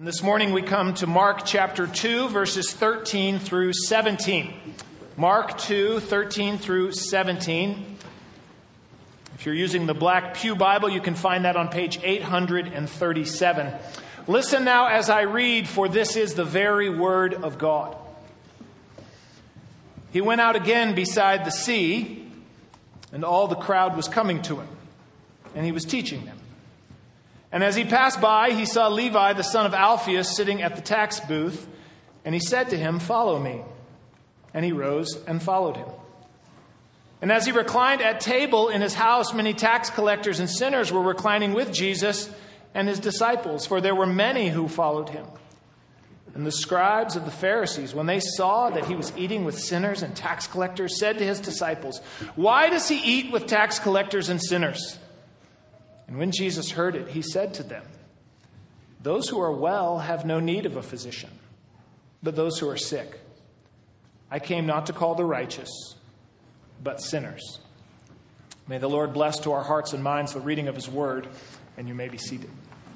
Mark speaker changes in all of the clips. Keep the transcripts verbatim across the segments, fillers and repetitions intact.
Speaker 1: This morning we come to Mark chapter two, verses thirteen through seventeen. Mark two, thirteen through seventeen. If you're using the Black Pew Bible, you can find that on page eight hundred thirty-seven. Listen now as I read, for this is the very word of God. He went out again beside the sea, and all the crowd was coming to him, and he was teaching them. And as he passed by, he saw Levi, the son of Alphaeus, sitting at the tax booth, and he said to him, "Follow me." And he rose and followed him. And as he reclined at table in his house, many tax collectors and sinners were reclining with Jesus and his disciples, for there were many who followed him. And the scribes of the Pharisees, when they saw that he was eating with sinners and tax collectors, said to his disciples, "Why does he eat with tax collectors and sinners?" And when Jesus heard it, he said to them, "Those who are well have no need of a physician, but those who are sick. I came not to call the righteous, but sinners." May the Lord bless to our hearts and minds the reading of his word, and you may be seated.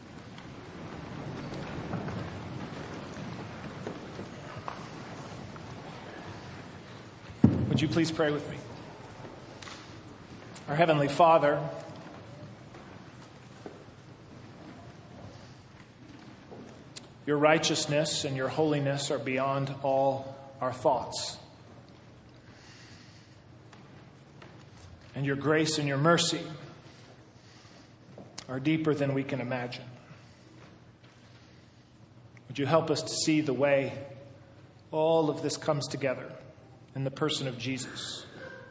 Speaker 1: Would you please pray with me? Our Heavenly Father, your righteousness and your holiness are beyond all our thoughts. And your grace and your mercy are deeper than we can imagine. Would you help us to see the way all of this comes together in the person of Jesus?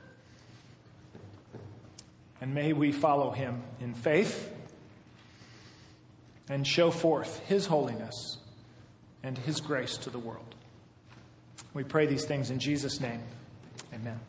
Speaker 1: And may we follow him in faith and show forth his holiness and his grace to the world. We pray these things in Jesus' name. Amen.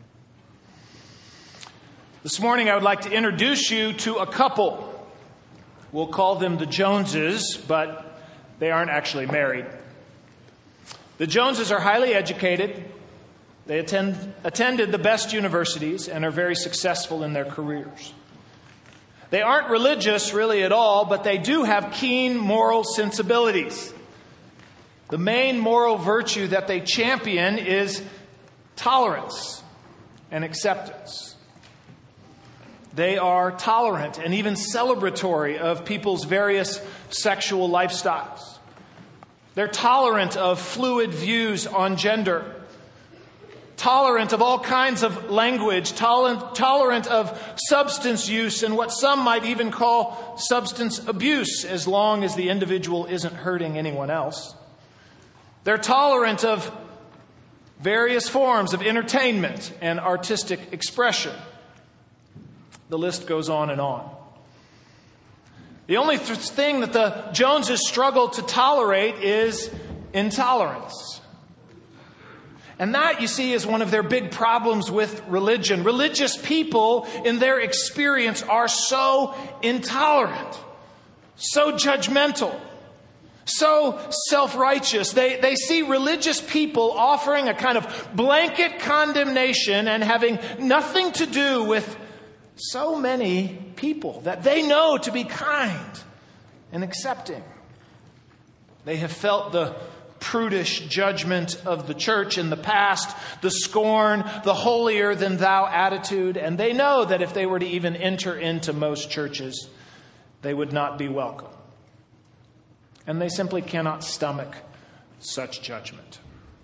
Speaker 1: This morning I would like to introduce you to a couple. We'll call them the Joneses, but they aren't actually married. The Joneses are highly educated. They attend, attended the best universities and are very successful in their careers. They aren't religious really at all, but they do have keen moral sensibilities. The main moral virtue that they champion is tolerance and acceptance. They are tolerant and even celebratory of people's various sexual lifestyles. They're tolerant of fluid views on gender, tolerant of all kinds of language, tolerant, tolerant of substance use and what some might even call substance abuse, as long as the individual isn't hurting anyone else. They're tolerant of various forms of entertainment and artistic expression. The list goes on and on. The only th- thing that the Joneses struggle to tolerate is intolerance. And that, you see, is one of their big problems with religion. Religious people, in their experience, are so intolerant, so judgmental, so self-righteous. They, they see religious people offering a kind of blanket condemnation and having nothing to do with so many people that they know to be kind and accepting. They have felt the prudish judgment of the church in the past, the scorn, the holier-than-thou attitude, and they know that if they were to even enter into most churches, they would not be welcome. And they simply cannot stomach such judgment.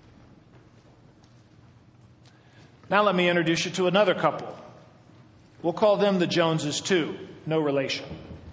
Speaker 1: Now let me introduce you to another couple. We'll call them the Joneses too, no relation.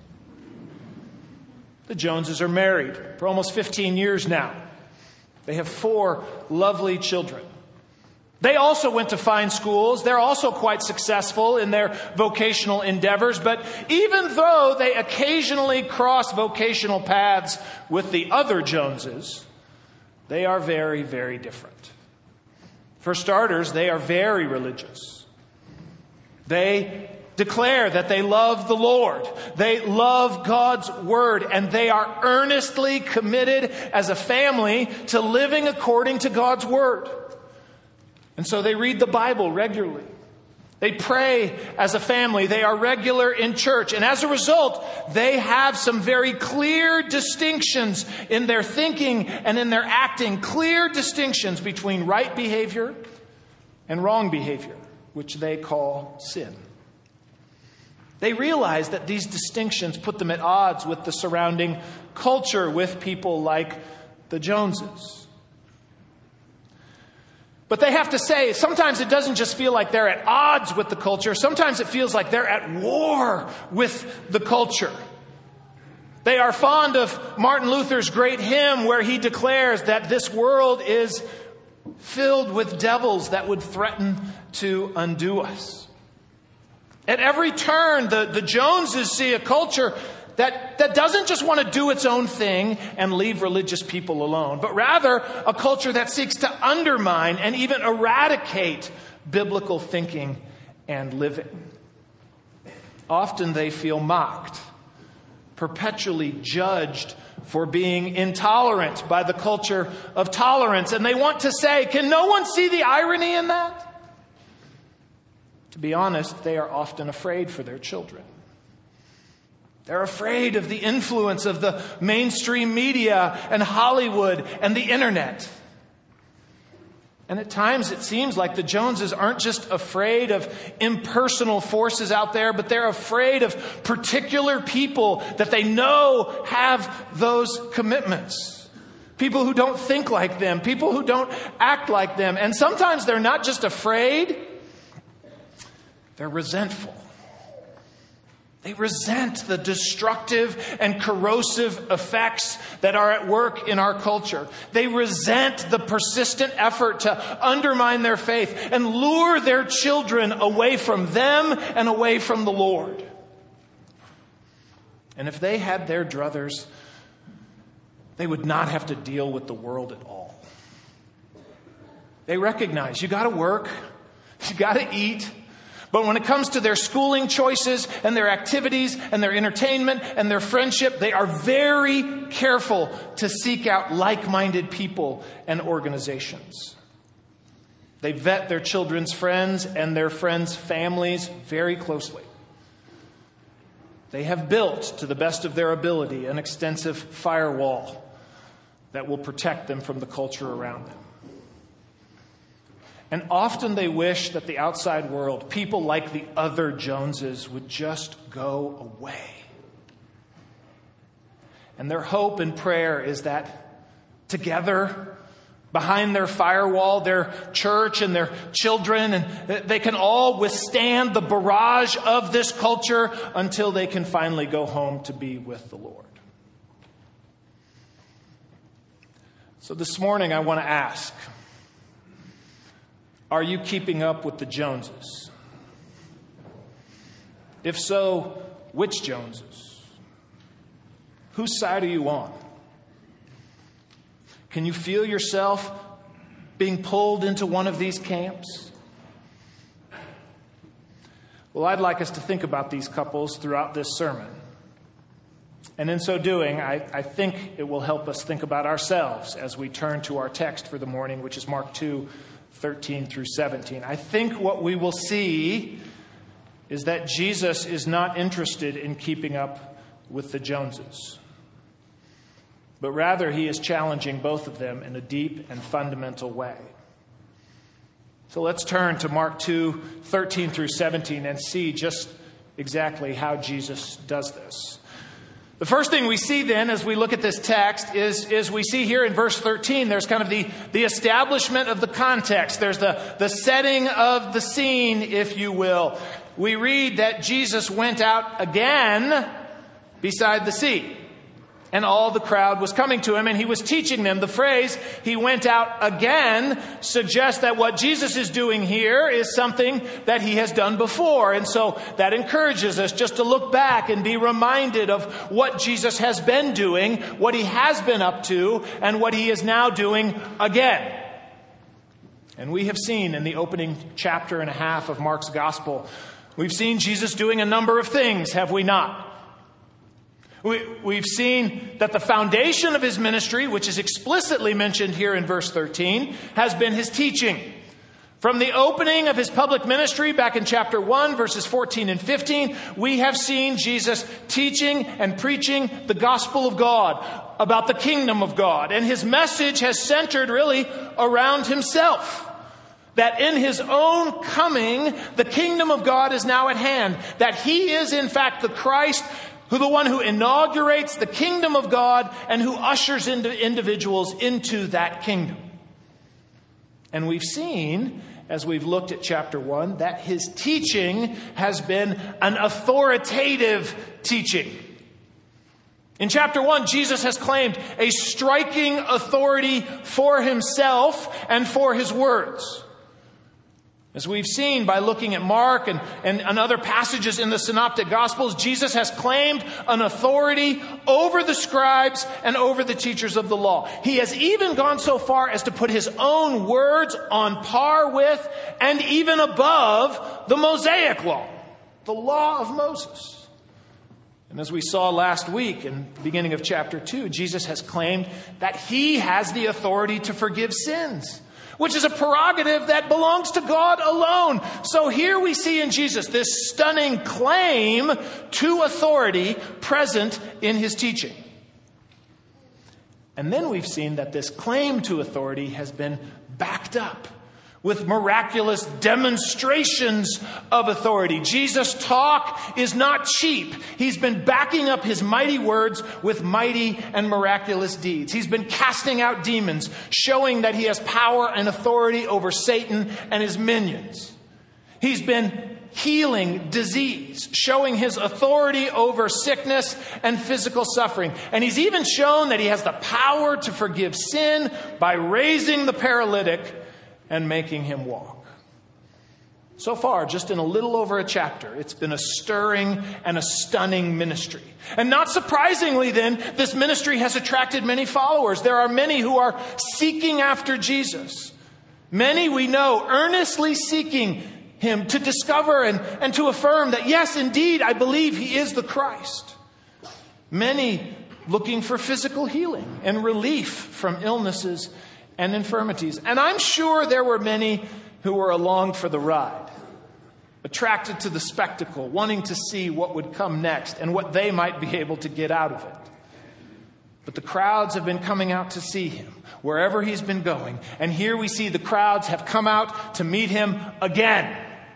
Speaker 1: The Joneses are married for almost fifteen years now. They have four lovely children. They also went to fine schools. They're also quite successful in their vocational endeavors. But even though they occasionally cross vocational paths with the other Joneses, they are very, very different. For starters, they are very religious. They declare that they love the Lord. They love God's word, and they are earnestly committed as a family to living according to God's word. And so they read the Bible regularly. They pray as a family. They are regular in church. And as a result, they have some very clear distinctions in their thinking and in their acting. Clear distinctions between right behavior and wrong behavior, which they call sin. They realize that these distinctions put them at odds with the surrounding culture, with people like the Joneses. But they have to say, sometimes it doesn't just feel like they're at odds with the culture. Sometimes it feels like they're at war with the culture. They are fond of Martin Luther's great hymn where he declares that this world is filled with devils that would threaten to undo us. At every turn, the, the Joneses see a culture that, that doesn't just want to do its own thing and leave religious people alone, but rather a culture that seeks to undermine and even eradicate biblical thinking and living. Often they feel mocked, perpetually judged for being intolerant by the culture of tolerance. And they want to say, can no one see the irony in that? To be honest, they are often afraid for their children. They're afraid of the influence of the mainstream media and Hollywood and the internet. And at times it seems like the Joneses aren't just afraid of impersonal forces out there, but they're afraid of particular people that they know have those commitments. People who don't think like them, people who don't act like them. And sometimes they're not just afraid, they're resentful. They resent the destructive and corrosive effects that are at work in our culture. They resent the persistent effort to undermine their faith and lure their children away from them and away from the Lord. And if they had their druthers, they would not have to deal with the world at all. They recognize you got to work, you got to eat. But when it comes to their schooling choices and their activities and their entertainment and their friendship, they are very careful to seek out like-minded people and organizations. They vet their children's friends and their friends' families very closely. They have built, to the best of their ability, an extensive firewall that will protect them from the culture around them. And often they wish that the outside world, people like the other Joneses, would just go away. And their hope and prayer is that together, behind their firewall, their church and their children, and they can all withstand the barrage of this culture until they can finally go home to be with the Lord. So this morning I want to ask, are you keeping up with the Joneses? If so, which Joneses? Whose side are you on? Can you feel yourself being pulled into one of these camps? Well, I'd like us to think about these couples throughout this sermon. And in so doing, I, I think it will help us think about ourselves as we turn to our text for the morning, which is Mark two, thirteen through seventeen. I think what we will see is that Jesus is not interested in keeping up with the Joneses, but rather he is challenging both of them in a deep and fundamental way. So let's turn to Mark two, thirteen through seventeen and see just exactly how Jesus does this. The first thing we see then as we look at this text is, is we see here in verse thirteen, there's kind of the, the establishment of the context. There's the, the setting of the scene, if you will. We read that Jesus went out again beside the sea, and all the crowd was coming to him, and he was teaching them. The phrase, he went out again, suggests that what Jesus is doing here is something that he has done before. And so that encourages us just to look back and be reminded of what Jesus has been doing, what he has been up to, and what he is now doing again. And we have seen in the opening chapter and a half of Mark's gospel, we've seen Jesus doing a number of things, have we not? We, we've seen that the foundation of his ministry, which is explicitly mentioned here in verse thirteen, has been his teaching. From the opening of his public ministry back in chapter one, verses fourteen and fifteen, we have seen Jesus teaching and preaching the gospel of God, about the kingdom of God. And his message has centered really around himself. That in his own coming, the kingdom of God is now at hand. That he is in fact the Christ, who the one who inaugurates the kingdom of God and who ushers into individuals into that kingdom. And we've seen, as we've looked at chapter one, that his teaching has been an authoritative teaching. In chapter one, Jesus has claimed a striking authority for himself and for his words. As we've seen by looking at Mark and, and, and other passages in the Synoptic Gospels, Jesus has claimed an authority over the scribes and over the teachers of the law. He has even gone so far as to put his own words on par with and even above the Mosaic law, the law of Moses. And as we saw last week in the beginning of chapter two, Jesus has claimed that he has the authority to forgive sins, which is a prerogative that belongs to God alone. So here we see in Jesus this stunning claim to authority present in his teaching. And then we've seen that this claim to authority has been backed up with miraculous demonstrations of authority. Jesus' talk is not cheap. He's been backing up his mighty words with mighty and miraculous deeds. He's been casting out demons, showing that he has power and authority over Satan and his minions. He's been healing disease, showing his authority over sickness and physical suffering. And he's even shown that he has the power to forgive sin by raising the paralytic and making him walk. So far, just in a little over a chapter, it's been a stirring and a stunning ministry. And not surprisingly then, this ministry has attracted many followers. There are many who are seeking after Jesus. Many we know earnestly seeking him to discover and, and to affirm that, yes, indeed, I believe he is the Christ. Many looking for physical healing and relief from illnesses and infirmities. And I'm sure there were many who were along for the ride, attracted to the spectacle, wanting to see what would come next and what they might be able to get out of it. But the crowds have been coming out to see him wherever he's been going. And here we see the crowds have come out to meet him again.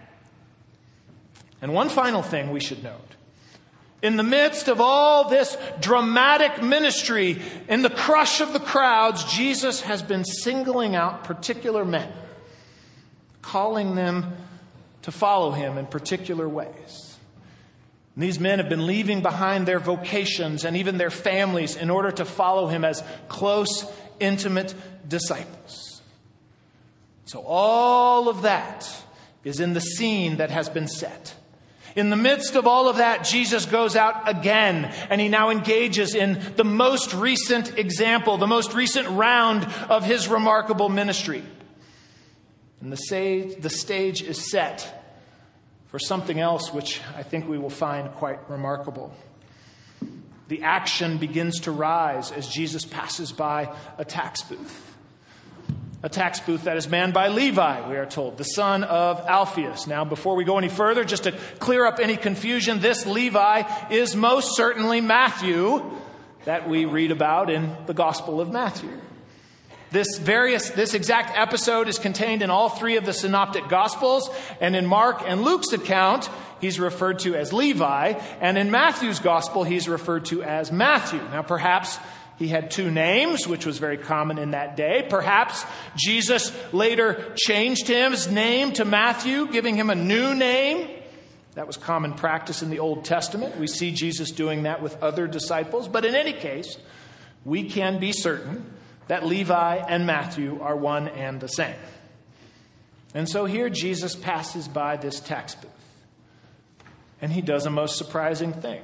Speaker 1: And one final thing we should note. In the midst of all this dramatic ministry, in the crush of the crowds, Jesus has been singling out particular men, calling them to follow him in particular ways. And these men have been leaving behind their vocations and even their families in order to follow him as close, intimate disciples. So all of that is in the scene that has been set. In the midst of all of that, Jesus goes out again, and he now engages in the most recent example, the most recent round of his remarkable ministry. And the stage, the stage is set for something else which I think we will find quite remarkable. The action begins to rise as Jesus passes by a tax booth. A tax booth that is manned by Levi, we are told, the son of Alphaeus. Now, before we go any further, just to clear up any confusion, this Levi is most certainly Matthew that we read about in the Gospel of Matthew. This various, this exact episode is contained in all three of the Synoptic Gospels, and in Mark and Luke's account, he's referred to as Levi, and in Matthew's Gospel, he's referred to as Matthew. Now, perhaps he had two names, which was very common in that day. Perhaps Jesus later changed his name to Matthew, giving him a new name. That was common practice in the Old Testament. We see Jesus doing that with other disciples. But in any case, we can be certain that Levi and Matthew are one and the same. And so here Jesus passes by this tax booth. And he does a most surprising thing.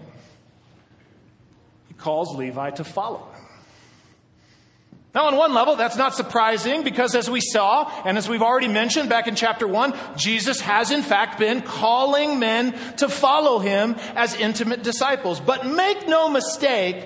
Speaker 1: He calls Levi to follow him. Now, on one level, that's not surprising because as we saw, and as we've already mentioned back in chapter one, Jesus has in fact been calling men to follow him as intimate disciples. But make no mistake,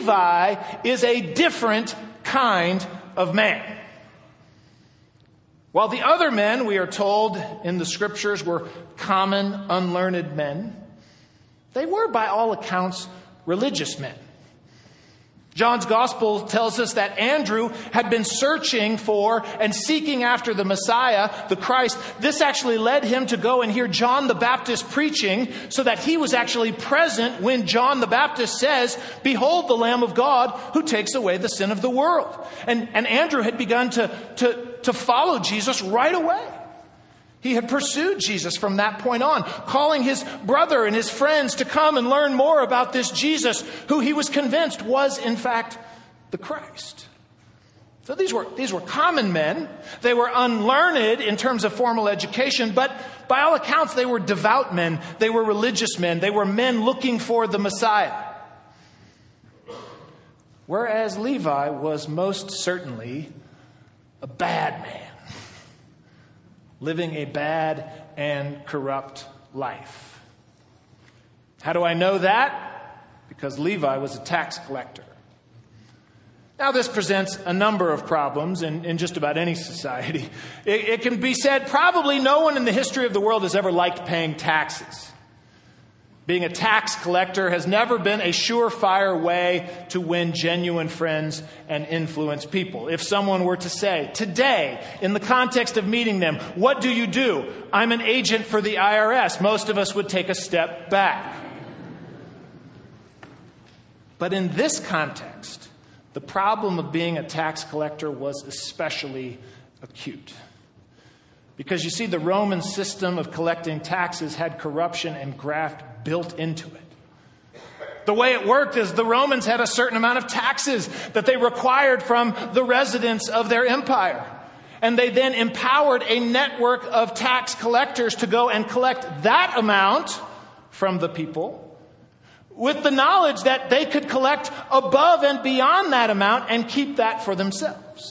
Speaker 1: Levi is a different kind of man. While the other men, we are told in the scriptures, were common, unlearned men, they were, by all accounts, religious men. John's gospel tells us that Andrew had been searching for and seeking after the Messiah, the Christ. This actually led him to go and hear John the Baptist preaching, so that he was actually present when John the Baptist says, "Behold the Lamb of God who takes away the sin of the world." And, and Andrew had begun to, to, to follow Jesus right away. He had pursued Jesus from that point on, calling his brother and his friends to come and learn more about this Jesus, who he was convinced was, in fact, the Christ. So these were, these were common men. They were unlearned in terms of formal education, but by all accounts, they were devout men. They were religious men. They were men looking for the Messiah. Whereas Levi was most certainly a bad man, living a bad and corrupt life. How do I know that? Because Levi was a tax collector. Now, this presents a number of problems in, in just about any society. It, it can be said probably no one in the history of the world has ever liked paying taxes. Being a tax collector has never been a surefire way to win genuine friends and influence people. If someone were to say, today, in the context of meeting them, "What do you do?" "I'm an agent for the I R S," most of us would take a step back. But in this context, the problem of being a tax collector was especially acute. Because you see, the Roman system of collecting taxes had corruption and graft built into it. The way it worked is the Romans had a certain amount of taxes that they required from the residents of their empire. And they then empowered a network of tax collectors to go and collect that amount from the people, with the knowledge that they could collect above and beyond that amount and keep that for themselves.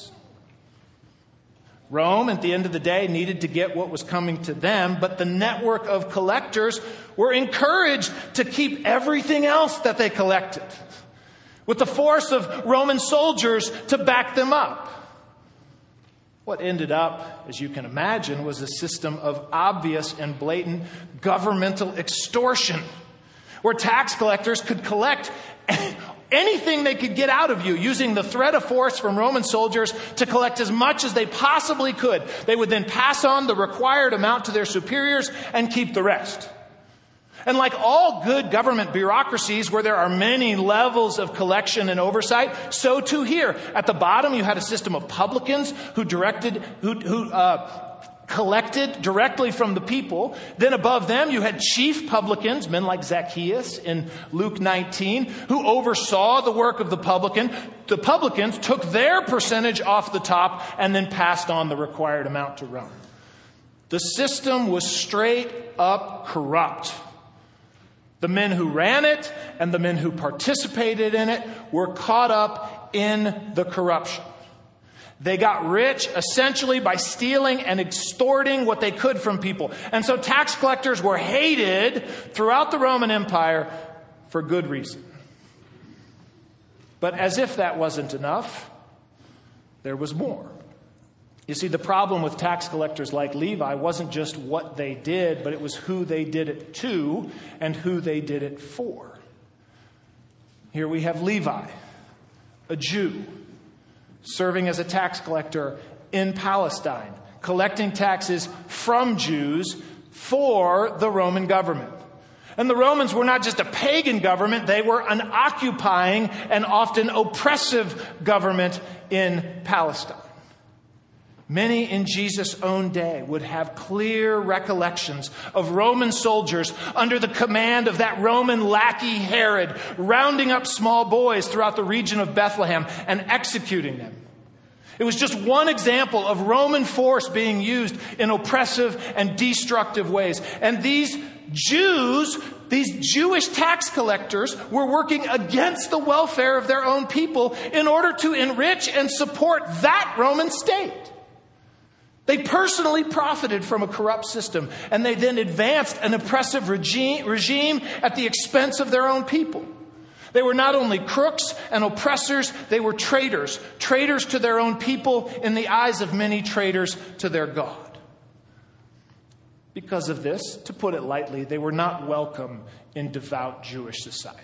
Speaker 1: Rome, at the end of the day, needed to get what was coming to them, but the network of collectors were encouraged to keep everything else that they collected, with the force of Roman soldiers to back them up. What ended up, as you can imagine, was a system of obvious and blatant governmental extortion, where tax collectors could collect anything they could get out of you, using the threat of force from Roman soldiers to collect as much as they possibly could. They would then pass on the required amount to their superiors and keep the rest. And like all good government bureaucracies where there are many levels of collection and oversight, so too here. At the bottom, you had a system of publicans who directed, who, who uh, collected directly from the people. Then above them, you had chief publicans, men like Zacchaeus in Luke nineteen, who oversaw the work of the publican. The publicans took their percentage off the top and then passed on the required amount to Rome. The system was straight up corrupt. The men who ran it and the men who participated in it were caught up in the corruption. They got rich essentially by stealing and extorting what they could from people. And so tax collectors were hated throughout the Roman Empire for good reason. But as if that wasn't enough, there was more. You see, the problem with tax collectors like Levi wasn't just what they did, but it was who they did it to and who they did it for. Here we have Levi, a Jew, serving as a tax collector in Palestine, collecting taxes from Jews for the Roman government. And the Romans were not just a pagan government, they were an occupying and often oppressive government in Palestine. Many in Jesus' own day would have clear recollections of Roman soldiers under the command of that Roman lackey Herod, rounding up small boys throughout the region of Bethlehem and executing them. It was just one example of Roman force being used in oppressive and destructive ways. And these Jews, these Jewish tax collectors, were working against the welfare of their own people in order to enrich and support that Roman state. They personally profited from a corrupt system, and they then advanced an oppressive regime, regime at the expense of their own people. They were not only crooks and oppressors, they were traitors. Traitors to their own people, in the eyes of many, traitors to their God. Because of this, to put it lightly, they were not welcome in devout Jewish society.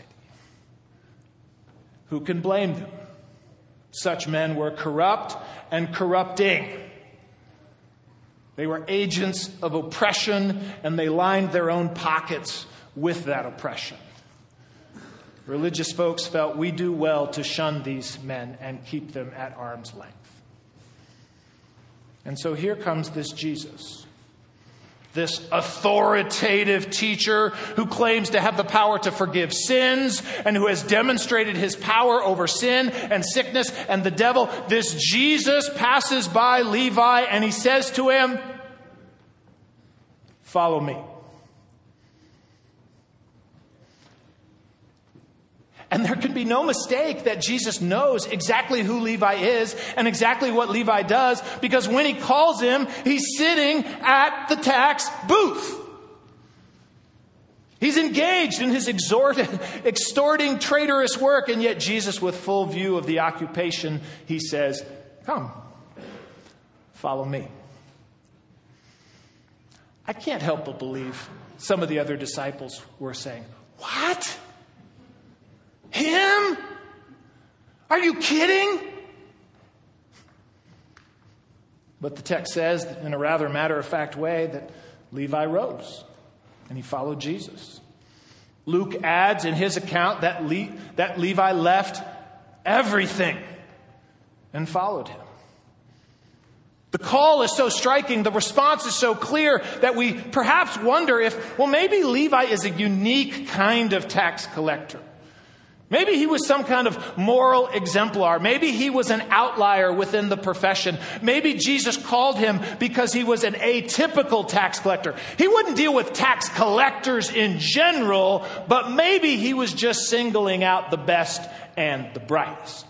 Speaker 1: Who can blame them? Such men were corrupt and corrupting. They were agents of oppression, and they lined their own pockets with that oppression. Religious folks felt we do well to shun these men and keep them at arm's length. And so here comes this Jesus, this authoritative teacher who claims to have the power to forgive sins and who has demonstrated his power over sin and sickness and the devil. This Jesus passes by Levi and he says to him, "Follow me." And there can be no mistake that Jesus knows exactly who Levi is and exactly what Levi does, because when he calls him, he's sitting at the tax booth. He's engaged in his exhort, extorting, traitorous work, and yet Jesus, with full view of the occupation, he says, "Come, follow me." I can't help but believe some of the other disciples were saying, "What? Him? Are you kidding?" But the text says, in a rather matter-of-fact way, that Levi rose and he followed Jesus. Luke adds in his account that, Le- that Levi left everything and followed him. The call is so striking, the response is so clear that we perhaps wonder if, well, maybe Levi is a unique kind of tax collector. Maybe he was some kind of moral exemplar. Maybe he was an outlier within the profession. Maybe Jesus called him because he was an atypical tax collector. He wouldn't deal with tax collectors in general, but maybe he was just singling out the best and the brightest.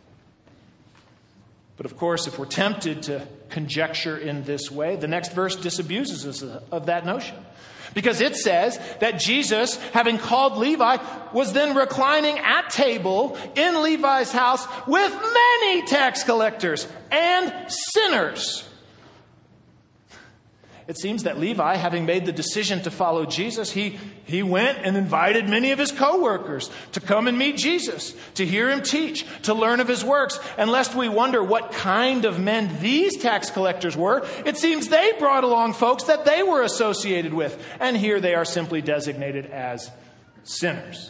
Speaker 1: But of course, if we're tempted to conjecture in this way, the next verse disabuses us of that notion. Because it says that Jesus, having called Levi, was then reclining at table in Levi's house with many tax collectors and sinners. It seems that Levi, having made the decision to follow Jesus, he, he went and invited many of his co-workers to come and meet Jesus, to hear him teach, to learn of his works. And lest we wonder what kind of men these tax collectors were, it seems they brought along folks that they were associated with. And here they are simply designated as sinners.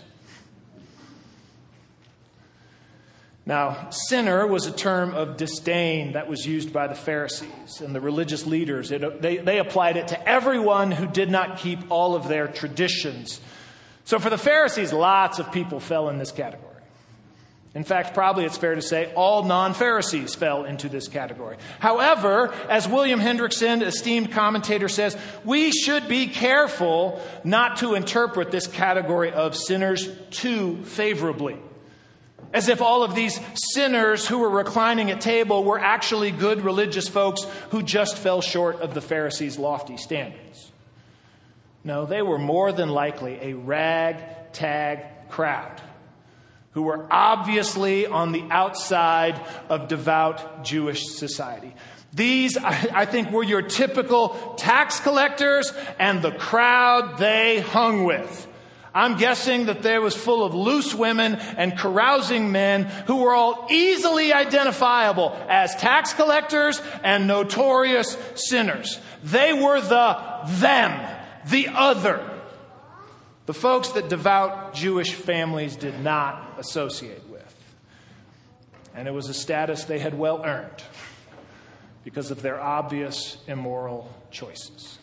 Speaker 1: Now, sinner was a term of disdain that was used by the Pharisees and the religious leaders. It, they, they applied it to everyone who did not keep all of their traditions. So for the Pharisees, lots of people fell in this category. In fact, probably it's fair to say all non-Pharisees fell into this category. However, as William Hendrickson, esteemed commentator, says, we should be careful not to interpret this category of sinners too favorably. As if all of these sinners who were reclining at table were actually good religious folks who just fell short of the Pharisees' lofty standards. No, they were more than likely a ragtag crowd who were obviously on the outside of devout Jewish society. These, I think, were your typical tax collectors and the crowd they hung with. I'm guessing that there was full of loose women and carousing men who were all easily identifiable as tax collectors and notorious sinners. They were the them, the other. The folks that devout Jewish families did not associate with. And it was a status they had well earned because of their obvious immoral choices.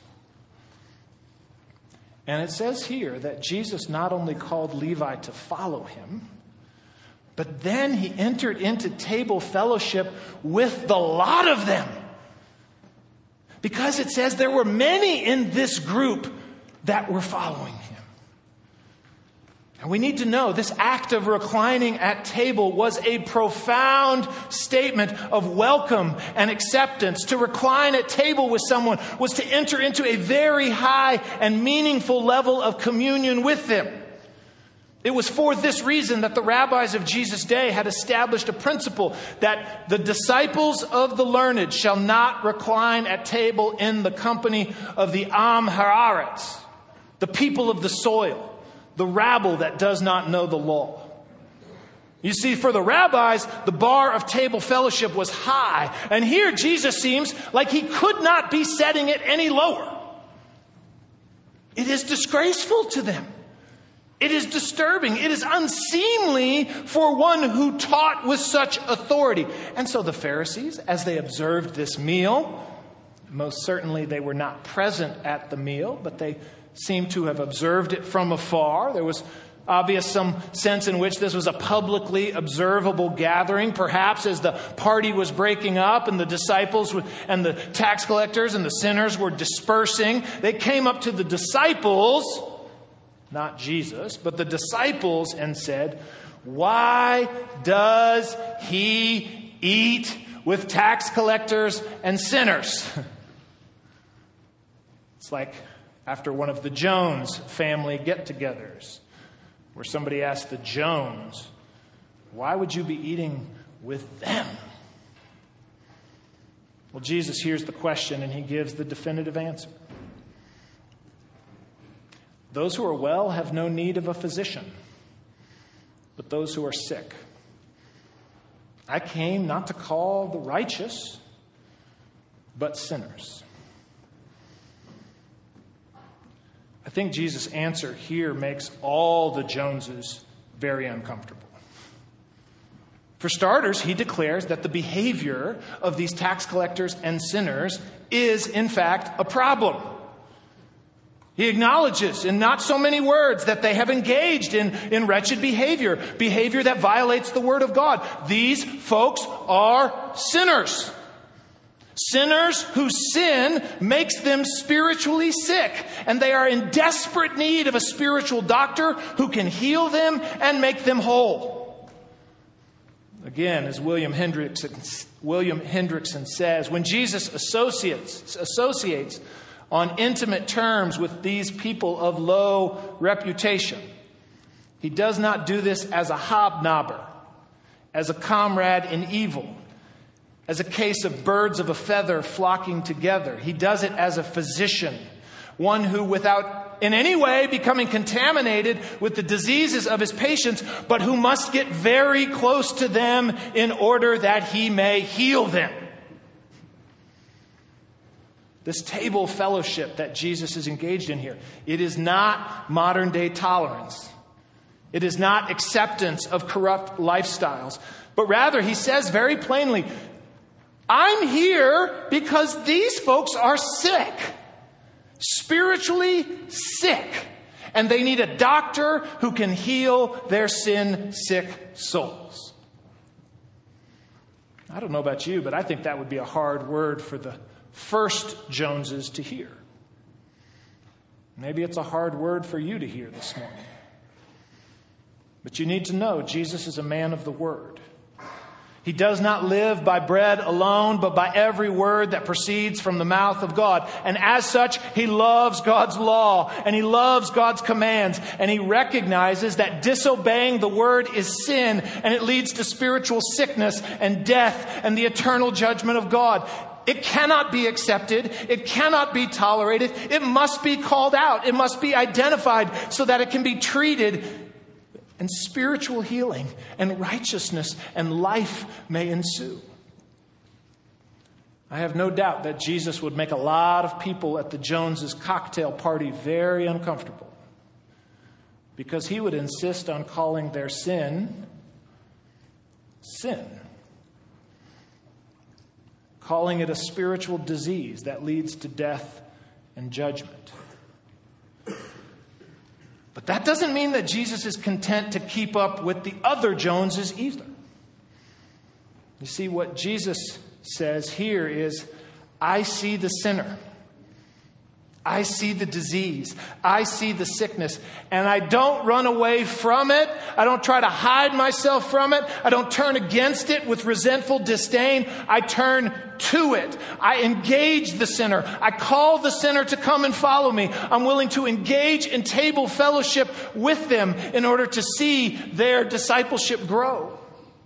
Speaker 1: And it says here that Jesus not only called Levi to follow him, but then he entered into table fellowship with the lot of them. Because it says there were many in this group that were following him. And we need to know this act of reclining at table was a profound statement of welcome and acceptance. To recline at table with someone was to enter into a very high and meaningful level of communion with them. It was for this reason that the rabbis of Jesus' day had established a principle that the disciples of the learned shall not recline at table in the company of the Am Haaretz, the people of the soil, the rabble that does not know the law. You see, for the rabbis, the bar of table fellowship was high. And here Jesus seems like he could not be setting it any lower. It is disgraceful to them. It is disturbing. It is unseemly for one who taught with such authority. And so the Pharisees, as they observed this meal, most certainly they were not present at the meal, but they seem to have observed it from afar. There was obvious some sense in which this was a publicly observable gathering, perhaps as the party was breaking up and the disciples and the tax collectors and the sinners were dispersing. They came up to the disciples, not Jesus, but the disciples, and said, "Why does he eat with tax collectors and sinners?" It's like after one of the Jones family get-togethers, where somebody asked the Jones, "Why would you be eating with them?" Well, Jesus hears the question and he gives the definitive answer. Those who are well have no need of a physician, but those who are sick. I came not to call the righteous, but sinners. I think Jesus' answer here makes all the Joneses very uncomfortable. For starters, he declares that the behavior of these tax collectors and sinners is, in fact, a problem. He acknowledges in not so many words that they have engaged in, in wretched behavior, behavior that violates the word of God. These folks are sinners. Sinners whose sin makes them spiritually sick, and they are in desperate need of a spiritual doctor who can heal them and make them whole. Again, as William Hendrickson, William Hendrickson says, when Jesus associates, associates on intimate terms with these people of low reputation, he does not do this as a hobnobber, as a comrade in evil, as a case of birds of a feather flocking together. He does it as a physician, one who, without in any way becoming contaminated with the diseases of his patients, but who must get very close to them in order that he may heal them. This table fellowship that Jesus is engaged in here, it is not modern day tolerance. It is not acceptance of corrupt lifestyles, but rather he says very plainly, I'm here because these folks are sick, spiritually sick, and they need a doctor who can heal their sin-sick souls. I don't know about you, but I think that would be a hard word for the first Joneses to hear. Maybe it's a hard word for you to hear this morning. But you need to know Jesus is a man of the word. He does not live by bread alone, but by every word that proceeds from the mouth of God. And as such, he loves God's law and he loves God's commands. And he recognizes that disobeying the word is sin, and it leads to spiritual sickness and death and the eternal judgment of God. It cannot be accepted. It cannot be tolerated. It must be called out. It must be identified so that it can be treated, and spiritual healing and righteousness and life may ensue. I have no doubt that Jesus would make a lot of people at the Joneses' cocktail party very uncomfortable, because he would insist on calling their sin, sin. Calling it a spiritual disease that leads to death and judgment. But that doesn't mean that Jesus is content to keep up with the other Joneses either. You see, what Jesus says here is, I see the sinner. I see the disease. I see the sickness. And I don't run away from it. I don't try to hide myself from it. I don't turn against it with resentful disdain. I turn to it. I engage the sinner. I call the sinner to come and follow me. I'm willing to engage in table fellowship with them in order to see their discipleship grow.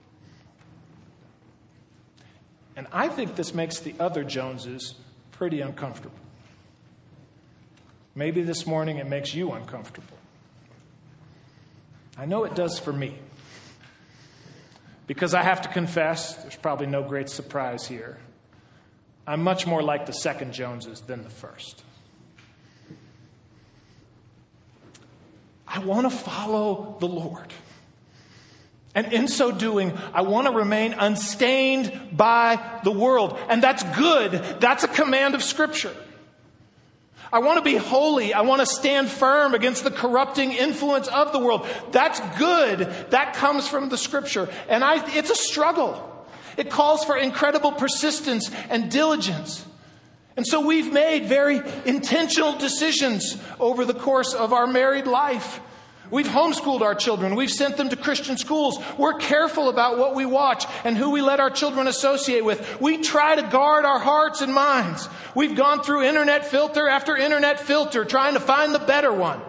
Speaker 1: And I think this makes the other Joneses pretty uncomfortable. Maybe this morning it makes you uncomfortable. I know it does for me. Because I have to confess, there's probably no great surprise here. I'm much more like the second Joneses than the first. I want to follow the Lord. And in so doing, I want to remain unstained by the world. And that's good. That's a command of Scripture. I want to be holy. I want to stand firm against the corrupting influence of the world. That's good. That comes from the Scripture. And I, it's a struggle. It calls for incredible persistence and diligence. And so we've made very intentional decisions over the course of our married life. We've homeschooled our children. We've sent them to Christian schools. We're careful about what we watch and who we let our children associate with. We try to guard our hearts and minds. We've gone through internet filter after internet filter trying to find the better one.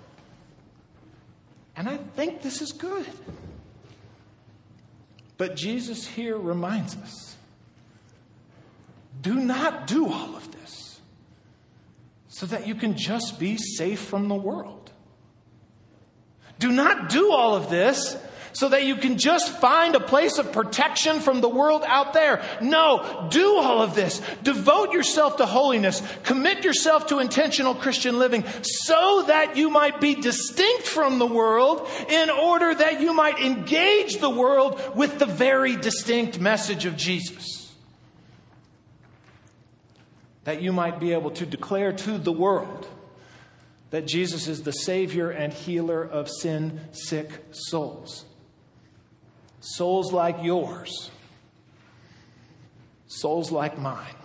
Speaker 1: And I think this is good. But Jesus here reminds us, do not do all of this so that you can just be safe from the world. Do not do all of this so that you can just find a place of protection from the world out there. No, do all of this. Devote yourself to holiness. Commit yourself to intentional Christian living so that you might be distinct from the world in order that you might engage the world with the very distinct message of Jesus. That you might be able to declare to the world that Jesus is the Savior and healer of sin-sick souls. Souls like yours. Souls like mine.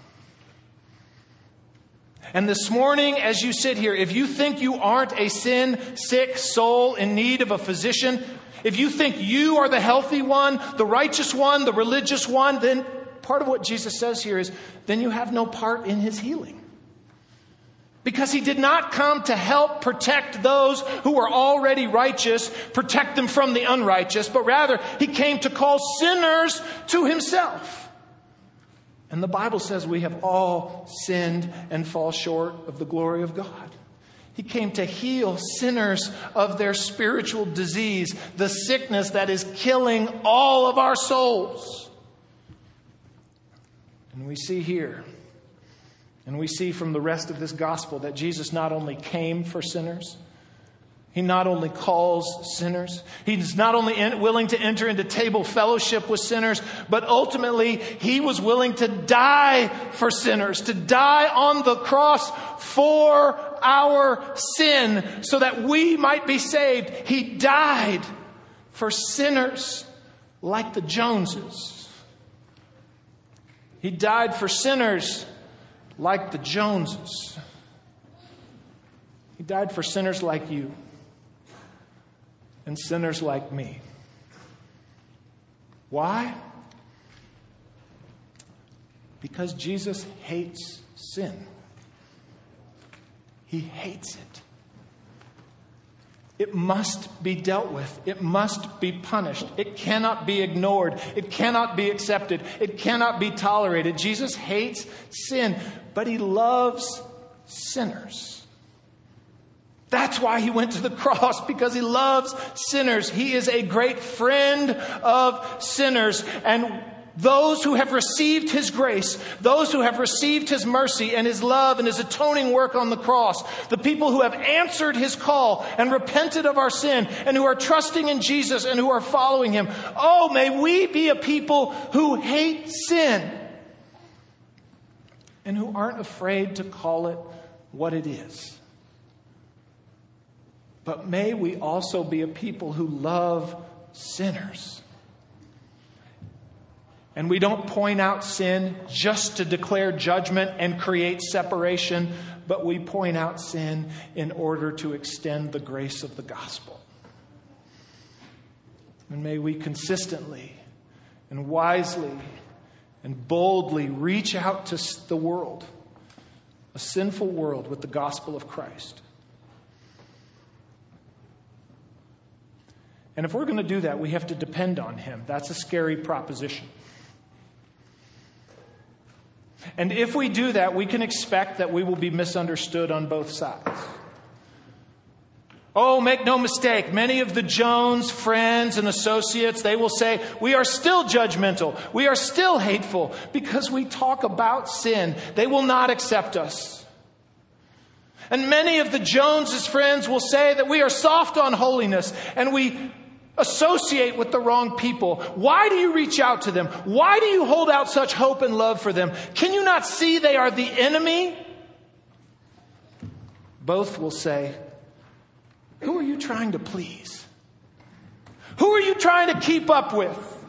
Speaker 1: And this morning, as you sit here, if you think you aren't a sin-sick soul in need of a physician, if you think you are the healthy one, the righteous one, the religious one, then part of what Jesus says here is, then you have no part in His healing. Because He did not come to help protect those who are already righteous, protect them from the unrighteous, but rather He came to call sinners to Himself. And the Bible says we have all sinned and fall short of the glory of God. He came to heal sinners of their spiritual disease, the sickness that is killing all of our souls. And we see here, and we see from the rest of this gospel that Jesus not only came for sinners, He not only calls sinners, He's not only in, willing to enter into table fellowship with sinners, but ultimately He was willing to die for sinners, to die on the cross for our sin so that we might be saved. He died for sinners like the Joneses. He died for sinners like the Joneses. He died for sinners like you and sinners like me. Why? Because Jesus hates sin. He hates it. It must be dealt with. It must be punished. It cannot be ignored. It cannot be accepted. It cannot be tolerated. Jesus hates sin, but He loves sinners. That's why He went to the cross, because He loves sinners. He is a great friend of sinners. And those who have received His grace, those who have received His mercy and His love and His atoning work on the cross, the people who have answered His call and repented of our sin and who are trusting in Jesus and who are following Him. Oh, may we be a people who hate sin and who aren't afraid to call it what it is. But may we also be a people who love sinners. And we don't point out sin just to declare judgment and create separation, but we point out sin in order to extend the grace of the gospel. And may we consistently and wisely and boldly reach out to the world, a sinful world, with the gospel of Christ. And if we're going to do that, we have to depend on him. That's a scary proposition. And if we do that, we can expect that we will be misunderstood on both sides. Oh, make no mistake, many of the Jones friends and associates, they will say, we are still judgmental. We are still hateful because we talk about sin. They will not accept us. And many of the Joneses' friends will say that we are soft on holiness and we associate with the wrong people. Why do you reach out to them? Why do you hold out such hope and love for them? Can you not see they are the enemy? Both will say, who are you trying to please? Who are you trying to keep up with?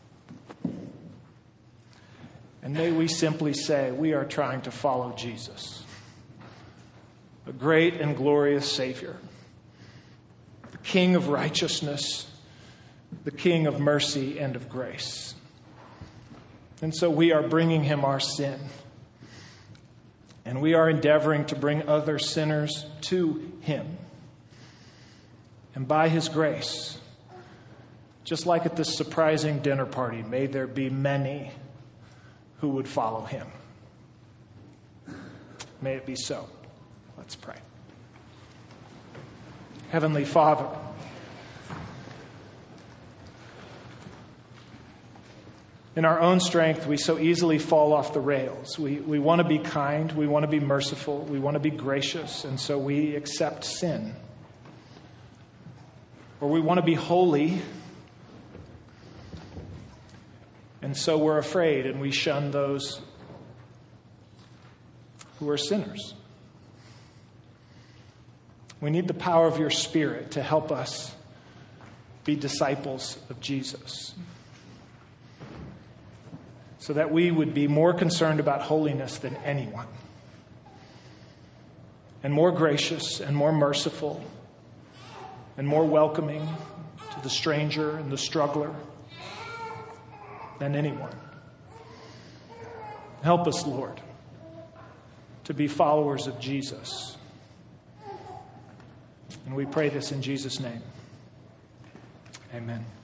Speaker 1: And may we simply say, we are trying to follow Jesus, a great and glorious Savior, the King of righteousness, the King of mercy and of grace. And so we are bringing him our sin. And we are endeavoring to bring other sinners to him. And by his grace, just like at this surprising dinner party, may there be many who would follow him. May it be so. Let's pray. Heavenly Father, in our own strength, we so easily fall off the rails. We, we want to be kind. We want to be merciful. We want to be gracious. And so we accept sin. Or we want to be holy. And so we're afraid and we shun those who are sinners. We need the power of your Spirit to help us be disciples of Jesus, so that we would be more concerned about holiness than anyone, and more gracious and more merciful and more welcoming to the stranger and the struggler than anyone. Help us, Lord, to be followers of Jesus. And we pray this in Jesus' name. Amen.